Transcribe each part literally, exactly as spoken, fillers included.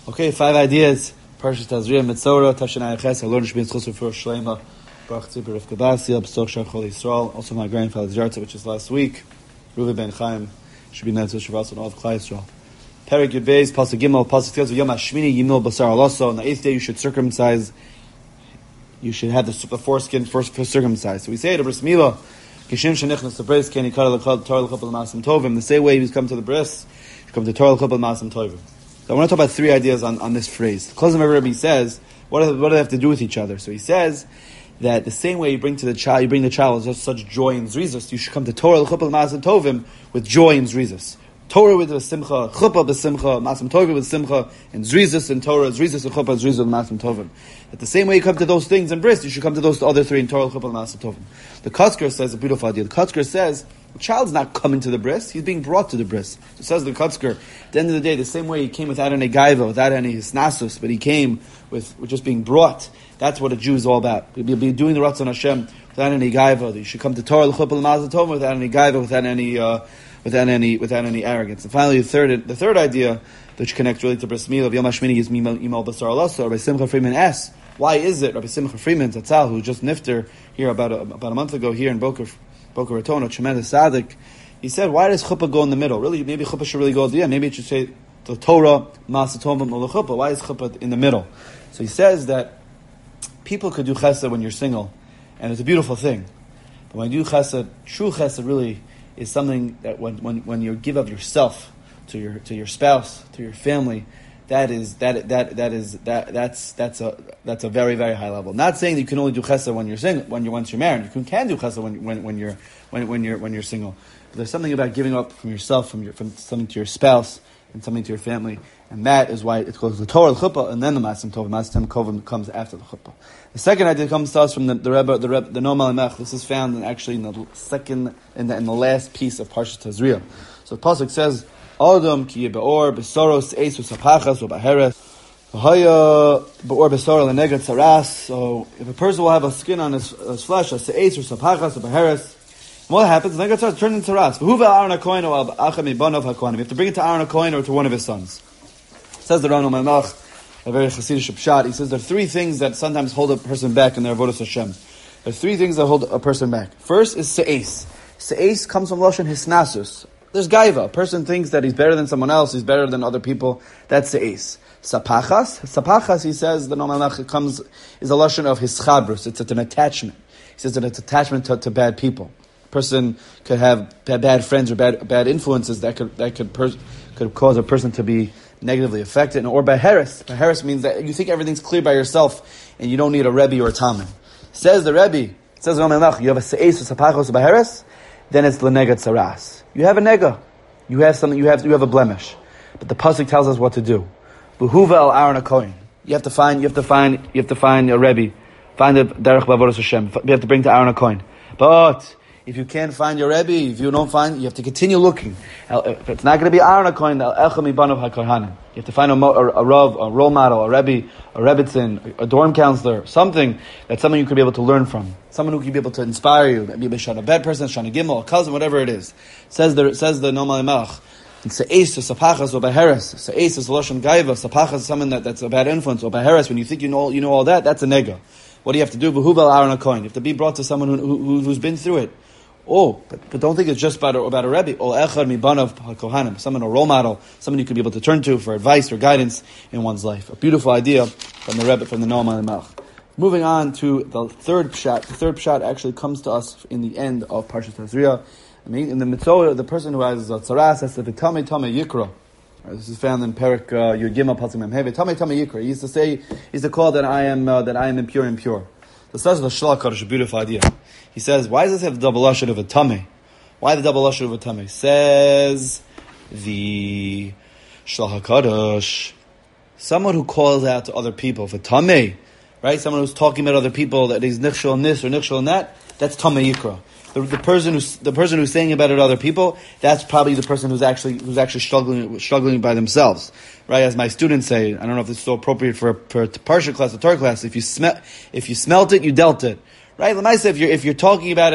Okay, five ideas. Parshas Tazria Mitzora, Tashanai Ches, I learned Shbin Chosur for Shlema, Baruch Tzibur Rav Kabasi, B'Soch Shar Chol Yisrael, also my grandfather's Yartzah, which is last week, Ruvi Ben Chaim, Shbin Netzah Shavas, and all of Klai Yisrael. Perik Yud Beis, Pasuk Gimel, Pasuk Tzios, Yom HaShmini, Yimil Basar Aloso, on the eighth day you should circumcise, you should have the, the foreskin first for circumcised. So we say to Bris Milah, Kishim Shenichnas the Bris, Keni Kar L'Chad, Torah L'Chad L'Masam Tovim, the same way he's come to the Bris, you come to Torah L'Chad L'Masam Tovim. So I want to talk about three ideas on, on this phrase. Chazon Rebbe says, what do, what do they have to do with each other? So he says that the same way you bring to the child, you bring the child with such joy and zrizos, you should come to Torah l'chupah l'masam tovim with joy and zrizos. Torah with simcha, chupah with simcha, masam tovim with simcha, and zrizos and Torah, zrizos and chupah, zrizos and masam tovim. That the same way you come to those things in bris, you should come to those other three in Torah l'chupah l'masam tovim. The Kotzker says a beautiful idea. The Kotzker says, the child's not coming to the bris, he's being brought to the bris. So says the Kotzker, at the end of the day, the same way he came without any gaiva, without any hisnasus, but he came with, with just being brought. That's what a Jew is all about. You'll be doing the Ratzon Hashem without any gaiva. You should come to Torah l'chupah l'masam tovim without any gaiva, without any, uh, without any, without any arrogance. And finally, the third, the third idea, which connects really to Bris Milah of Yom HaShmini is Imal Basar Aloso. Rabbi Simcha Freeman asks, why is it Rabbi Simcha Freeman Zatzal, who just nifter here about a, about a month ago here in Boca Boca Raton, a tremendous tzaddik, he said, why does chuppah go in the middle? Really, maybe chuppah should really go at the end. Maybe it should say the Torah, Ma'aseh Tovim, or the chuppah. Why is chuppah in the middle? So he says that people could do chesed when you're single, and it's a beautiful thing. But when you do chesed, true chesed really is something that when, when, when you give of yourself to your to your spouse, to your family, that is that that that is that that's that's a that's a very very high level. Not saying that you can only do chesed when you're single, when you once you're married. You can, can do chesed when when when you're when when you're when you're single. But there's something about giving up from yourself, from your from something to your spouse and something to your family, and that is why it goes the Torah, the chuppah, and then the Masam Tovim. Masam Tovim comes after the chuppah. The second idea comes to us from the the Rebbe, the Rebbe, the Noam Alimech. This is found in, actually in the second in the in the last piece of Parshas Tazria. So the pasuk says, Adam ki beor besoros eisus apachas or baheres. Haya beor besor lenegat saras. So if a person will have a skin on his, his flesh, a eisus apachas or baheres, what happens? The negat saras turn into saras. Behuva Aaron HaKohen or Acham Ibanav HaKohen. You have to bring it to Aaron HaKohen or to one of his sons. Says the Rano Malach, a very Hasidic pshat. He says there are three things that sometimes hold a person back in their avodas Hashem. There are three things that hold a person back. First is se'es. Se'es comes from Lashon Hisnasus. There's gaiva. A person thinks that he's better than someone else, he's better than other people. That's se'es. Sapachas. Sapachas, he says, the Noam Malach comes, is a Lashon of hischadrus. It's an attachment. He says that it's attachment to, to bad people. A person could have bad, bad friends or bad bad influences that could that could pers- could cause a person to be negatively affected. Or baheres. Baheres means that you think everything's clear by yourself and you don't need a Rebbe or a Talmud. Says the Rebbe, says the Noam Malach, you have a se'es or sapachos or baheres, then it's lenegat saras. You have a nega. You have something, you have you have a blemish. But the pasuk tells us what to do. Behuva el Aaron HaKohen. You have to find you have to find you have to find a Rebbe. Find the derech b'avodas Hashem. You have to bring to Aaron HaKohen. But if you can't find your Rebbe, if you don't find, you have to continue looking. If it's not going to be Aaron HaKohen, el-Echam Ibanav HaKohanim. You have to find a, a, a Rav, a role model, a Rebbe, a Rebbitzin, a dorm counselor, something that's something you could be able to learn from. Someone who could be able to inspire you. Maybe a Shana bad person, Shana Gimel, a cousin, whatever it is. Says the, says the Noam Alimech. Se'es, sapachas, or baheres. Se'es is Lashon Gaiva. Sapachas is someone that, that's a bad influence. Or baheres, when you think you know, you know all that, that's a nega. What do you have to do? Behuva Aaron HaKohen. You have to be brought to someone who, who, who's been through it. Oh, but, but don't think it's just about a, about a Rebbe. Or echad mibanav hakohanim, someone, a role model, someone you could be able to turn to for advice or guidance in one's life. A beautiful idea from the Rebbe, from the Noam Alimech. Moving on to the third pshat. The third pshat actually comes to us in the end of Parshas Tazria. I mean, in the mitzvah, the person who has a tzaras has to be Tamei Tamei Yikra. This is found in Perik Yud Gimel Pasuk Mem Heve. Tamei Tamei Yikra. He used to say, he used to call that I am uh, that I am impure, impure. So says the Shlach Kadosh, a beautiful idea. He says, why does this have the double lashon of a tamei? Why the double lashon of a tamei? Says the Shlach Kadosh, someone who calls out to other people for tamei, right? Someone who's talking about other people that he's nichshel in this or nichshel in that. That's tamei yikra. The, the person who's the person who's saying about it to other people, that's probably the person who's actually who's actually struggling struggling by themselves, right? As my students say, I don't know if this is so appropriate for a, for a parsha class or Torah class. If you smell if you smelt it, you dealt it, right? Let me say if you're if you're talking about it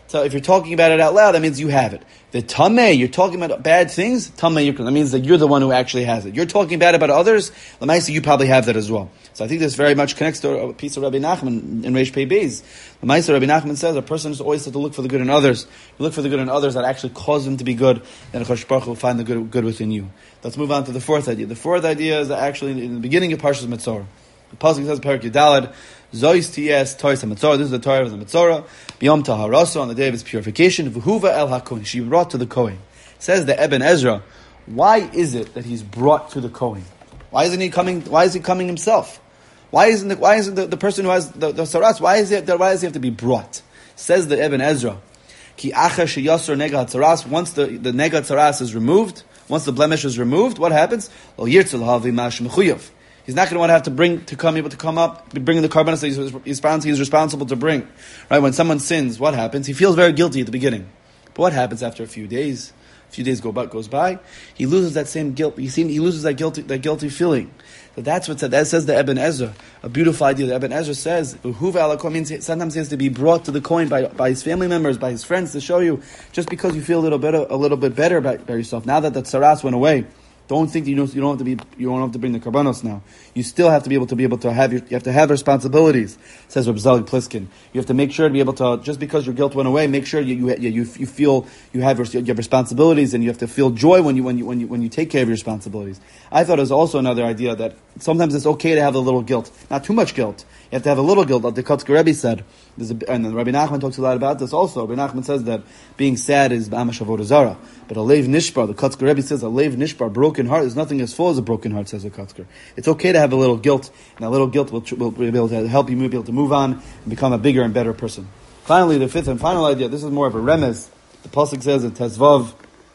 So if you're talking about it out loud, that means you have it. The tameh, you're talking about bad things, tameh yikra. That means that you're the one who actually has it. You're talking bad about others, l'maisa, you probably have that as well. So I think this very much connects to a piece of Rabbi Nachman in Reish Pei Beis. L'maisa, Rabbi Nachman says a person is always to look for the good in others. You look for the good in others that actually cause them to be good, then Chosh Baruch Hu will find the good, good within you. Let's move on to the fourth idea. The fourth idea is that actually in the beginning of Parshas Metzora. The pasuk says, Perak Yudalad, Zois Ties Tois HaMetzora. This is the Torah of the Metzora. Biyom Taharasa, on the day of its purification. V'huva El HaKohen. She brought to the Kohen. Says the Eben Ezra, why is it that he's brought to the Kohen? Why isn't he coming? Why is he coming himself? Why isn't the, why isn't the, the person who has the, the saras? Why is it? Why does he have to be brought? Says the Eben Ezra, Ki Acha Sheyasor Nega Hatzaras. Once the the Nega Hatzaras is removed, once the blemish is removed, what happens? Lo Yirtzeh Lahavi Mash Mechuyav. He's not going to want to have to bring, to come, able to come up, bring the korbanos that he's, he's, he's responsible to bring. Right? When someone sins, what happens? He feels very guilty at the beginning. But what happens after a few days? A few days go by, goes by, he loses that same guilt. You see, he loses that guilty, that guilty feeling. So that's what said, that says the Eben Ezra. A beautiful idea. The Eben Ezra says, Huva ala means sometimes he has to be brought to the Kohen by, by his family members, by his friends, to show you, just because you feel a little bit, a little bit better by, by yourself. Now that that saras went away, don't think that you don't, you don't have to be, you don't have to bring the karbanos now. You still have to be able to be able to have your, you have to have responsibilities, says Reb Zelig Pliskin. You have to make sure to be able to, just because your guilt went away, make sure you, you, you, you feel you have, you have responsibilities, and you have to feel joy when you, when you, when you, when you take care of your responsibilities. I thought it was also another idea that sometimes it's okay to have a little guilt. Not too much guilt. You have to have a little guilt, like the Kotzker Rebbe said. There's a, and Rabbi Nachman talks a lot about this also. Rabbi Nachman says that being sad is b'amash avodah zara. But a leiv nishbar, the Kotzker Rebbe says, a leiv nishbar, broken heart, there's nothing as full as a broken heart, says the Kotzker. It's okay to have a little guilt, and that little guilt will, will be able to help you be able to move on and become a bigger and better person. Finally, the fifth and final idea, this is more of a remez. The pasuk says in Tezvav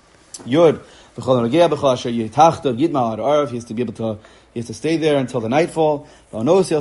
Yud, he has to be able to He has to stay there until the nightfall. He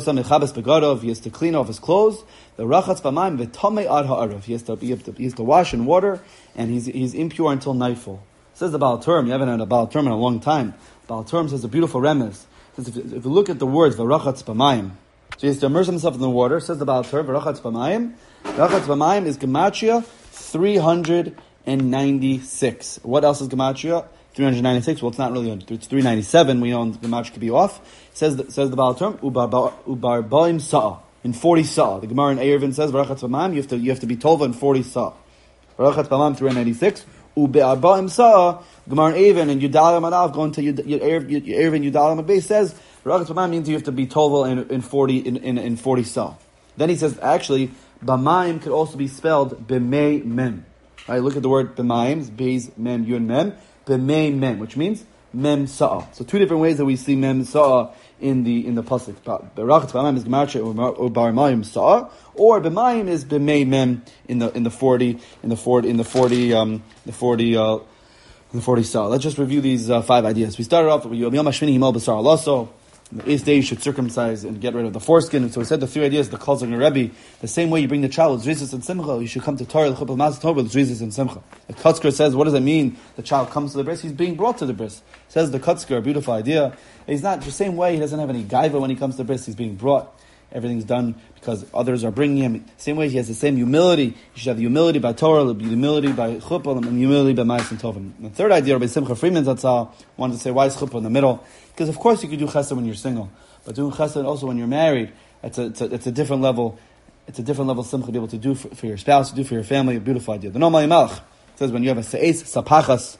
has to clean off his clothes. The rachatz b'mayim v'tamei ad ha'arav. He has to he has to, he has to wash in water, and he's he's impure until nightfall. Says the Baal Term. You haven't had a Baal Term in a long time. Baal Term says a beautiful remez. Says if, if you look at the words v'rachatz b'mayim, so he has to immerse himself in the water. Says the Baal Term v'rachatz b'mayim. Rachatz b'mayim is gematria three hundred ninety-six. What else is gematria? three hundred ninety-six. Well, it's not really. It's three ninety-seven. We know the match could be off. Says the, says the Baal Term ubar ubar baim sa'a in forty sa'a. The Gemara in Eruvin says v'rachatz b'mayim. You have to you have to be tova in forty sa'a. V'rachatz b'mayim three ninety-six. Ubar baim sa'a. Gemara in Eruvin and Yudalam Adav going to Eruvin Yudalam Adbei says v'rachatz b'mayim means you have to be tova in in forty in in, in forty sa'a. Then he says actually b'mayim could also be spelled b'mei mem. Right? Look at the word b'mayim. Beis mem yun mem. B'mei mem, which means mem sa'a. So two different ways that we see mem sa'a in the in the pasuk. Berachatz b'mayim is gematria or bar mayim sa'a, or b'mayim is b'mei mem in the in the forty in the forty in the forty um the forty uh the forty sa'a. Let's just review these uh, five ideas. We started off with Yom Hashmini Himal B'Sar Alaso. The eighth day you should circumcise and get rid of the foreskin. So we said the three ideas, the Kol Zogner Rebbe, the same way you bring the child with Zrizis and Simcha, you should come to Torah, L'chupel Mas Torah with Zrizis and Simcha. The Kotzker says, what does it mean? The child comes to the bris, he's being brought to the bris. Says the Kotzker, a beautiful idea. He's not, the same way he doesn't have any gaiva when he comes to the bris, he's being brought. Everything's done because others are bringing him. Same way he has the same humility. You should have the humility by Torah, the humility by Chuppah, and humility by Ma'is and Tovim. The third idea, Rabbi Simcha Friedman Zatzal wanted to say, why is Chuppah in the middle? Because of course you could do chesed when you're single. But doing chesed also when you're married, it's a, it's a, it's a different level. It's a different level of simcha to be able to do for, for your spouse, to do for your family. A beautiful idea. The Noam Malach says when you have a se'es sapachas,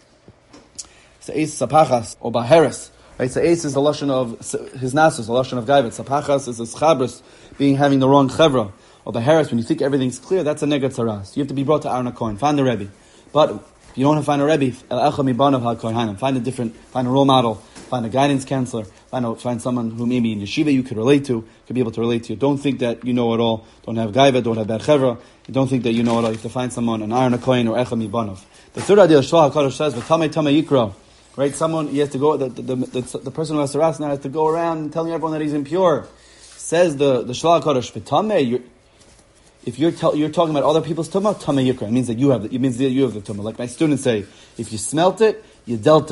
se'es sapachas or baheres, right? Se'es is the lashon of his nasus, the lashon of gaivet. Sapachas is a schabris, being having the wrong chevra. Or baheres, when you think everything's clear, that's a negat saras. You have to be brought to Aaron HaKohen. Find the Rebbe. But if you don't want to find a Rebbe, el echa mibanav ha'kohanim. Find a different, find a role model. Find a guidance counselor. Find a, find someone who maybe in yeshiva you could relate to, could be able to relate to you. Don't think that you know it all. Don't have gaiva, don't have bad chevra. Don't think that you know it all. You have to find someone, an Aaron HaKohen or Echa Mibanov. The third idea, Shlach HaKadosh says, V'tamei tamei yikra. Right? Someone, he has to go, the, the, the, the, the person who has to ras now has to go around telling everyone that he's impure. Says the, the Shlach HaKadosh, V'tamei, if you're tell, you're talking about other people's tumah, tamei yikra. It means that you have the, it means that you have the tumah. Like my students say, if you smelt it, you dealt it.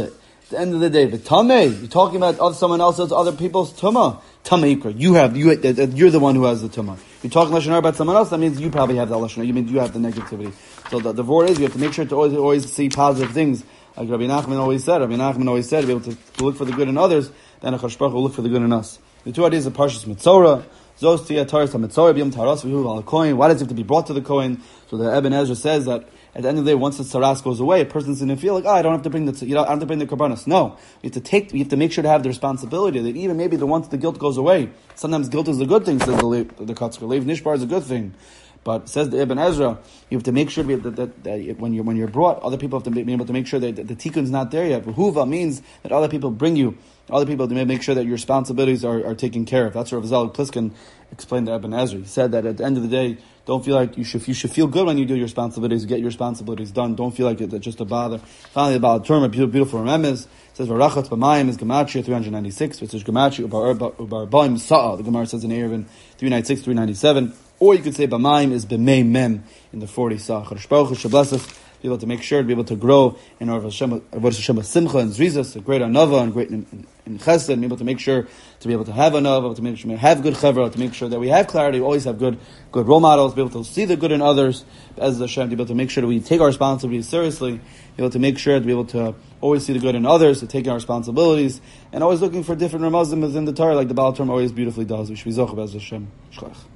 At the end of the day, but tameh, you're talking about of someone else's, other people's tumah. Tameh ikra. You have, you, you're the one who has the tumah. You're talking lashon hara about someone else. That means you probably have the lashon hara. You mean you have the negativity. So the, the word is you have to make sure to always, always see positive things. Like Rabbi Nachman always said. Rabbi Nachman always said, to be able to, to look for the good in others, then HaKadosh Baruch Hu will look for the good in us. The two ideas of Parshas Mitzorah. Zos tiyah taras ha-mitzorah b'yom taras v'hu al kohen. Why does it have to be brought to the kohen? So the Eben Ezra says that at the end of the day, once the taras goes away, a person's going to feel like, oh, I don't have to bring the, you know, I don't have to bring the karbanos. No, you have to take, you have to make sure to have the responsibility that even maybe the once the guilt goes away, sometimes guilt is a good thing. Says the the Kotzker Leiv Nishbar is a good thing. But says the Ibn Ezra, you have to make sure that, that, that when you're when you're brought, other people have to be able to make sure that, that the tikkun's not there yet. Huva means that other people bring you, other people to make sure that your responsibilities are, are taken care of. That's what Rav Zalek Pliskin explained to Ibn Ezra. He said that at the end of the day, don't feel like you should you should feel good when you do your responsibilities, get your responsibilities done. Don't feel like it's just a bother. Finally, about the term, a beautiful, beautiful remembrance. It says Varachat b'mayim is Gematria three hundred ninety-six, which is Gematria ubar ba'im sa'a. The Gemara says in Eruvin three ninety-six, three ninety-seven. Or you could say b'mayim is b'mei mem in the forty sa'a. Chodesh Baruch Hu should bless us, be able to make sure to be able to grow in our Hashem, Hashem Simcha and Zrizas, a great anava and great in, in, in Chesed, and be able to make sure to be able to have anava, to make sure we have good chevra, to make sure that we have clarity, we always have good good role models, be able to see the good in others, as Hashem, to be able to make sure that we take our responsibilities seriously, be able to make sure to be able to always see the good in others, to take our responsibilities, and always looking for different ramazim within the Torah, like the Baal Term always beautifully does. We should be zocheh as Hashem. Shchach.